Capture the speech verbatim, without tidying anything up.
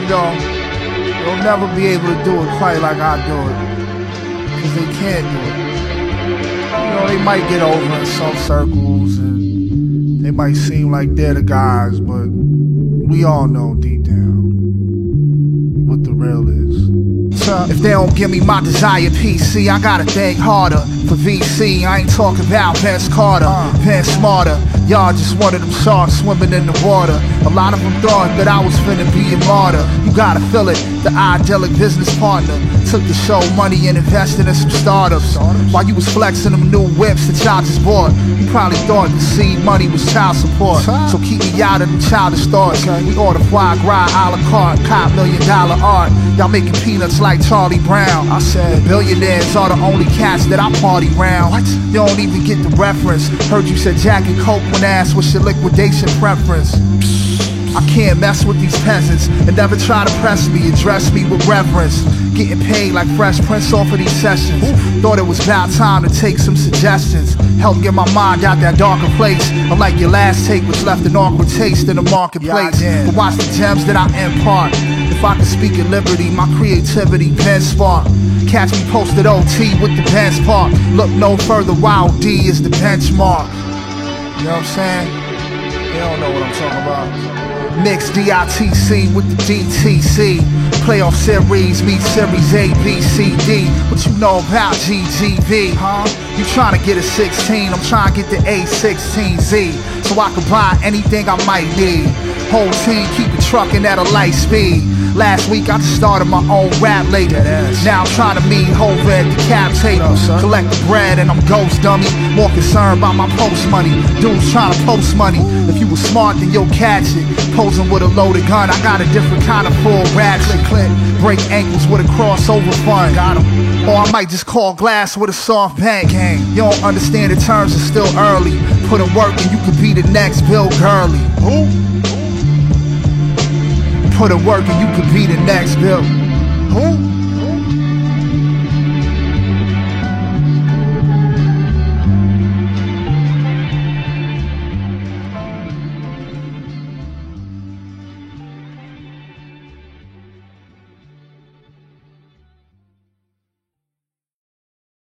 you know, they'll never be able to do it quite like I do it, because they can't do it. You know, they might get over in some circles, and they might seem like they're the guys, but we all know deep down what the real is. If they don't give me my desired P C, I gotta think harder. For V C, I ain't talking about Vince Carter, Vince Smarter. Y'all just one of them sharks swimming in the water. A lot of them thought that I was finna be a martyr. You gotta feel it, the idyllic business partner took the show money and invested in some startups. While you was flexing them new whips that y'all just bought, you probably thought the seed money was child support. So keep me out of them childish thoughts. We order foie gras a la carte, cop million dollar art. Y'all making peanuts like Charlie Brown. I said billionaires are the only cats that I party round. What? You don't even get the reference. Heard you said Jack and Coke when asked what's your liquidation preference. I can't mess with these peasants and never try to press me, address me with reverence. Getting paid like Fresh Prince off of these sessions. Thought it was about time to take some suggestions. Help get my mind out that darker place. Unlike your last take, which left an awkward taste in the marketplace. But watch the gems that I impart. If I could speak at liberty, my creativity pen spark. Catch me posted O T with the Benz Park. Look no further, Wild D is the benchmark. You know what I'm saying? You don't know what I'm talking about. Mix D I T C with the D T C. Playoff series meet series A, B, C, D. What you know about G G V, huh? You tryna get a sixteen, I'm tryna get the A sixteen Z. So I can buy anything I might need. Whole team keep it trucking at a light speed. Last week I just started my own rap label. Now I'm trying to meet Hov at the cap table. Collect the bread and I'm ghost dummy. More concerned about my post money. Dudes trying to post money. If you was smart then you'll catch it. Posing with a loaded gun, I got a different kind of full ratchet. Click, break ankles with a crossover fun. Got 'em. Or I might just call glass with a soft bank. You don't understand the terms, it's still early. Put in work and you could be the next Bill Gurley. Who? Put in work and you could be the next Bill. Who?